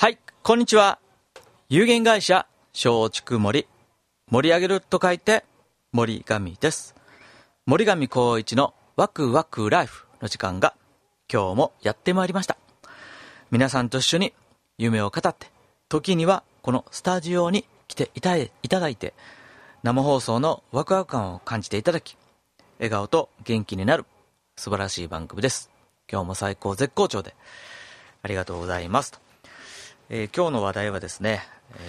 はい、こんにちは。有限会社松竹森、盛り上げると書いて森上です。森上光一のワクワクライフの時間が今日もやってまいりました。皆さんと一緒に夢を語って、時にはこのスタジオに来ていただいて、生放送のワクワク感を感じていただき、笑顔と元気になる素晴らしい番組です。今日も最高絶好調でありがとうございますと。今日の話題はですね、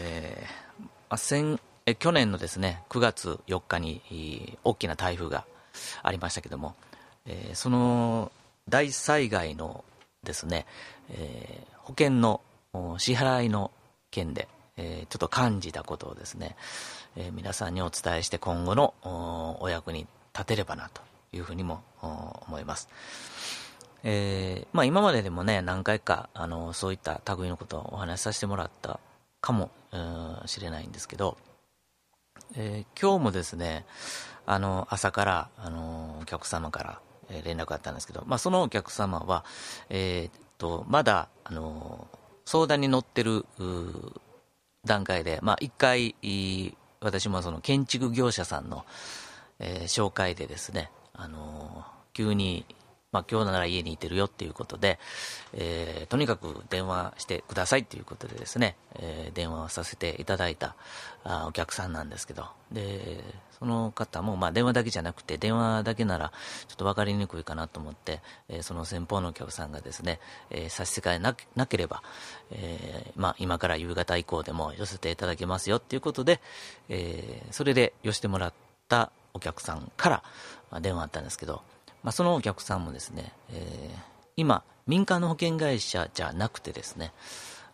去年のですね9月4日に大きな台風がありましたけども、その大災害のですね、保険の支払いの件で、ちょっと感じたことをですね、皆さんにお伝えして今後のお役に立てればなというふうにも思います。今まででもね何回かそういった類のことをお話しさせてもらったかもしれないんですけど、今日もですね朝からお客様から連絡があったんですけど、そのお客様は、まだ相談に乗ってる段階で、一回私もその建築業者さんの、紹介でですね、急に今日なら家にいてるよっていうことで、とにかく電話してくださいということでですね、電話をさせていただいたお客さんなんですけど、でその方も電話だけじゃなくて、電話だけならちょっと分かりにくいかなと思って、その先方のお客さんがですね、差し支えなければ、今から夕方以降でも寄せていただけますよっていうことで、それで寄せてもらったお客さんから電話あったんですけど、そのお客さんもですね、今民間の保険会社じゃなくてですね、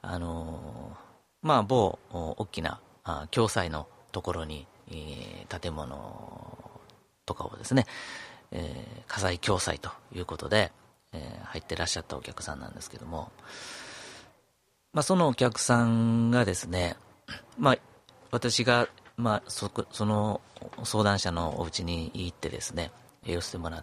某大きな共済のところに、建物とかをですね、火災共済ということで、入ってらっしゃったお客さんなんですけども、そのお客さんがですね、私が、その相談者のお家に行ってですね、寄せてもらって、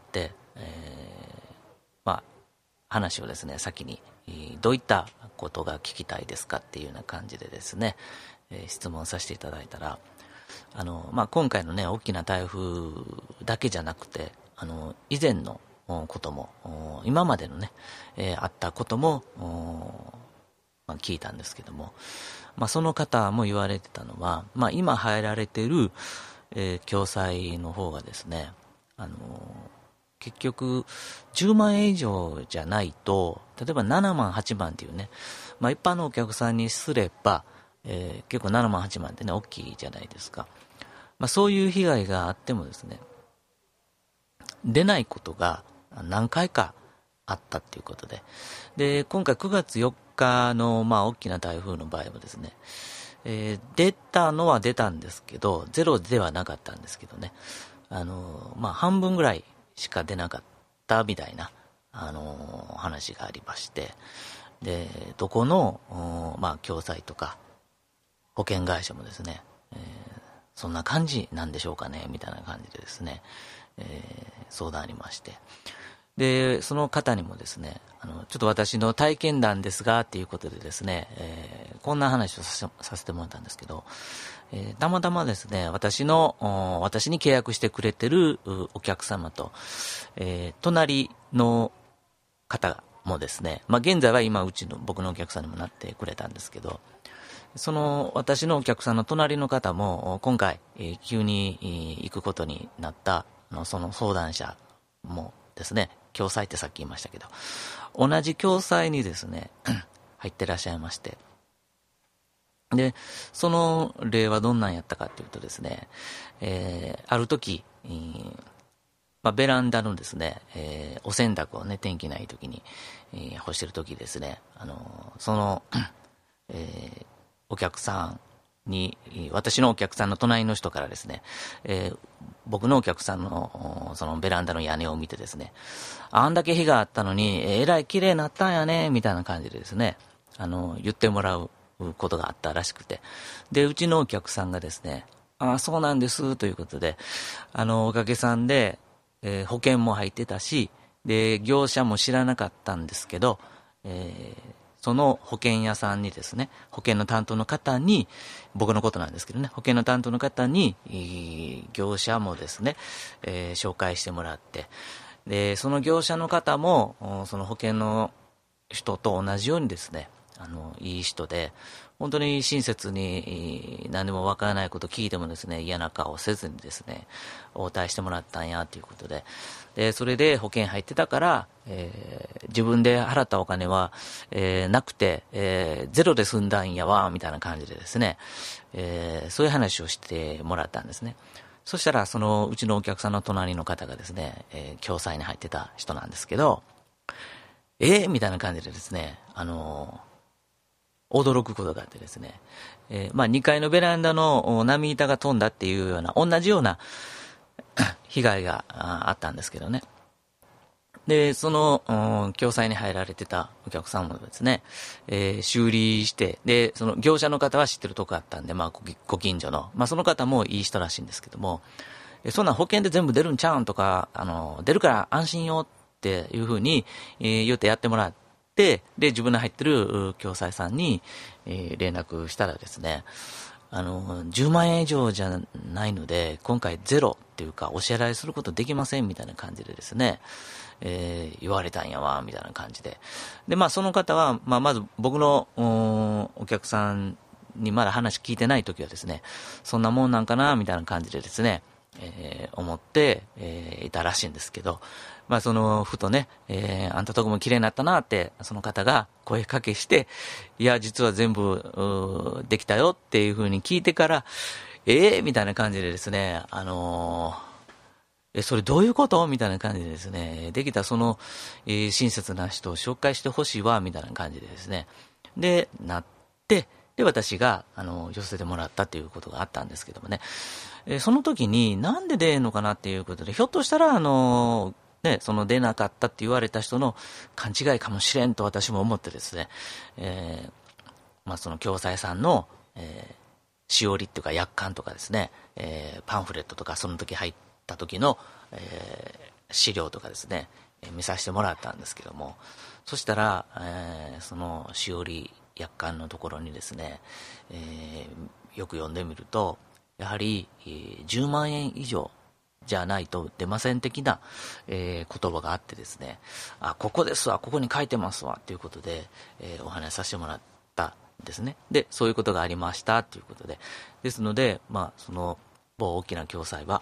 話をですね先にどういったことが聞きたいですかっていうような感じでですね、質問させていただいたら、今回のね大きな台風だけじゃなくて、以前のことも今までのね、あったことも聞いたんですけども、その方も言われてたのは、今入られてる、共済の方がですね、結局10万円以上じゃないと、例えば7万8万っていうね、一般のお客さんにすれば、結構7万8万ってね大きいじゃないですか。そういう被害があってもですね、出ないことが何回かあったっていうことで、今回9月4日の大きな台風の場合はですね、出たのは出たんですけど、ゼロではなかったんですけどね、半分ぐらいしか出なかったみたいな、話がありまして、でどこの、共済とか保険会社もですね、そんな感じなんでしょうかねみたいな感じでですね、相談ありまして、でその方にもですね、ちょっと私の体験談ですがっていうことでですね、こんな話をさせてもらったんですけど、たまたまですね私に契約してくれてるお客様と、隣の方もですね、現在は今僕のお客さんにもなってくれたんですけど、その私のお客さんの隣の方も今回、急に行くことになったその相談者もですね、共済ってさっき言いましたけど、同じ共済にですね入ってらっしゃいまして、でその例はどんなんやったかというとですね、ある時、ベランダのですね、お洗濯をね天気ない時に、干してる時ですね、その、お客さんに、私のお客さんの隣の人からですね、僕のお客さんのそのベランダの屋根を見てですね、あんだけ日があったのにえらい綺麗になったんやねみたいな感じでですね、言ってもらうことがあったらしくて、でうちのお客さんがですね、そうなんですということで、おかげさんで、保険も入ってたし、で業者も知らなかったんですけど、 その保険屋さんにですね、保険の担当の方に、僕のことなんですけどね、保険の担当の方に、業者もですね、紹介してもらって、で、その業者の方も、その保険の人と同じようにですね、いい人で、本当に親切に何でもわからないこと聞いてもですね、嫌な顔せずにですね、応対してもらったんやということで、で、それで保険入ってたから、自分で払ったお金は、なくて、ゼロで済んだんやわ、みたいな感じでですね、そういう話をしてもらったんですね。そしたら、そのうちのお客さんの隣の方がですね、共済に入ってた人なんですけど、みたいな感じでですね、驚くことがあってですね、2階のベランダの波板が飛んだっていうような、同じような被害があったんですけどね。で、その、共済に入られてたお客さんもですね、修理して、で、その業者の方は知ってるとこあったんで、ご近所の、その方もいい人らしいんですけども、そんな保険で全部出るんちゃうんとか、出るから安心よっていうふうに、言ってやってもらって、で、自分の入ってる共済さんに、連絡したらですね、10万円以上じゃないので、今回ゼロっていうか、お支払いすることできませんみたいな感じでですね、言われたんやわ、みたいな感じで。で、その方は、まず僕のお客さんにまだ話聞いてないときはですね、そんなもんなんかな、みたいな感じでですね、思って、いたらしいんですけど、ふとね、あんたとこも綺麗になったなって、その方が声かけして、いや、実は全部、できたよっていうふうに聞いてから、みたいな感じでですね、それどういうことみたいな感じでですね、できたその、親切な人を紹介してほしいわ、みたいな感じでですね、で、なって、で、私が、寄せてもらったということがあったんですけどもね、その時になんで出んのかなっていうことで、ひょっとしたら、その出なかったって言われた人の勘違いかもしれんと私も思ってですね、その共済さんの、しおりっていうか約款とかですね、パンフレットとかその時入った時の、資料とかですね、見させてもらったんですけども、そしたら、そのしおり約款のところにですね、よく読んでみると、やはり、10万円以上じゃないと出ません的な、言葉があってですね、ここですわ、ここに書いてますわということで、お話しさせてもらったんですね。で、そういうことがありましたということで、ですので、その某大きな共済は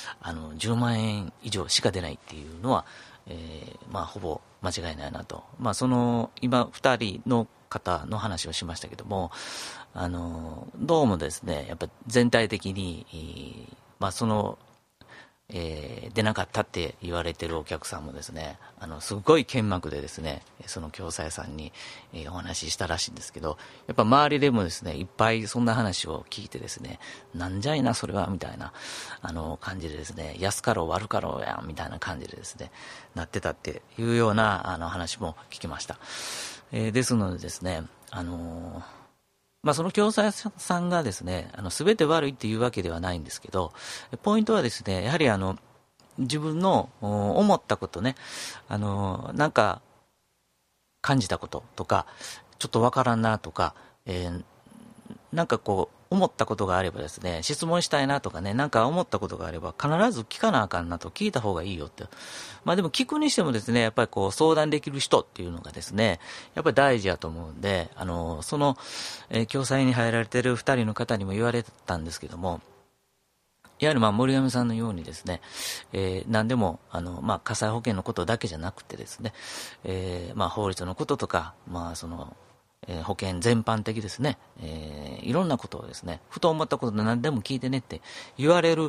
10万円以上しか出ないっていうのは、ほぼ間違いないなと。その今2人の方の話をしましたけども、どうもですね、やっぱ全体的に、その、出なかったって言われてるお客さんもですね、すごい剣幕でですね、その共済さんに、お話ししたらしいんですけど、やっぱ周りでもですね、いっぱいそんな話を聞いてですね、なんじゃいなそれはみたいな感じでですね、安かろう悪かろうやんみたいな感じでですね、なってたっていうような話も聞きました。ですのでですね、その共済さんがですね、全て悪いっていうわけではないんですけど、ポイントはですね、やはり自分の思ったことね、なんか感じたこととか、ちょっとわからんなとか、なんかこう、思ったことがあればですね、質問したいなとかね、なんか思ったことがあれば、必ず聞かなあかんなと、聞いた方がいいよって。でも聞くにしてもですね、やっぱりこう、相談できる人っていうのがですね、やっぱり大事やと思うんで、その、共済に入られてる2人の方にも言われたんですけども、やはり森上さんのようにですね、何でも火災保険のことだけじゃなくてですね、法律のこととか、その保険全般的ですね、いろんなことをですね、ふと思ったことで何でも聞いてねって言われる、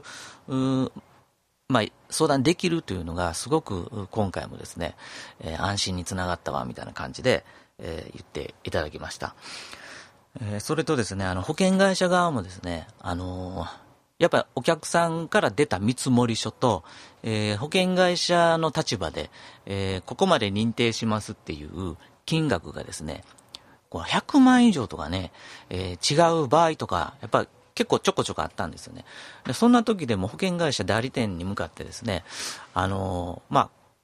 相談できるというのがすごく今回もですね、安心につながったわみたいな感じで、言っていただきました。それとですね、保険会社側もですね、やっぱりお客さんから出た見積書と、保険会社の立場で、ここまで認定しますっていう金額がですね、100万以上とかね、違う場合とか、やっぱり結構ちょこちょこあったんですよね。でそんな時でも保険会社代理店に向かってですね、こ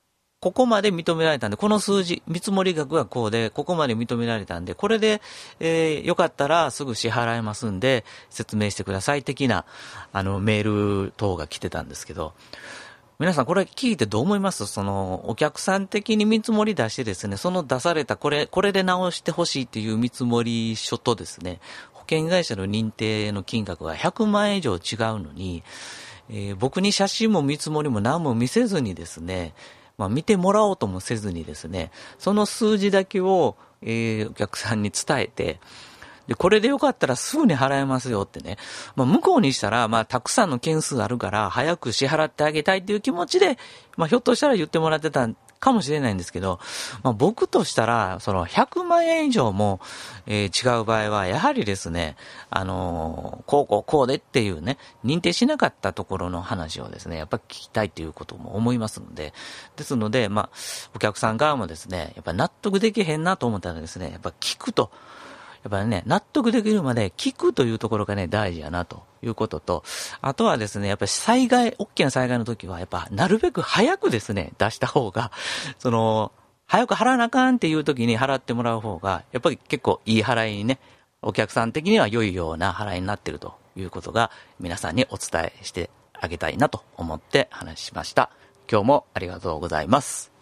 ここまで認められたんで、この数字、見積額がこうで、ここまで認められたんで、これで、よかったらすぐ支払えますんで、説明してください的な、メール等が来てたんですけど、皆さんこれ聞いてどう思います？お客さん的に見積もり出してですね、その出されたこれで直してほしいっていう見積もり書とですね、保険会社の認定の金額が100万円以上違うのに、僕に写真も見積もりも何も見せずにですね、見てもらおうともせずにですね、その数字だけを、お客さんに伝えて、で、これでよかったらすぐに払えますよってね。向こうにしたら、たくさんの件数あるから、早く支払ってあげたいっていう気持ちで、ひょっとしたら言ってもらってたかもしれないんですけど、僕としたら、100万円以上も、違う場合は、やはりですね、こうでっていうね、認定しなかったところの話をですね、やっぱ聞きたいということも思いますので、ですので、お客さん側もですね、やっぱ納得できへんなと思ったらですね、やっぱ聞くと、やっぱりね、納得できるまで聞くというところがね、大事やなということと、あとはですね、やっぱり大きな災害の時は、やっぱなるべく早くですね、出した方が、早く払わなあかんっていう時に払ってもらう方が、やっぱり結構いい払いにね、お客さん的には良いような払いになっているということが、皆さんにお伝えしてあげたいなと思って話しました。今日もありがとうございます。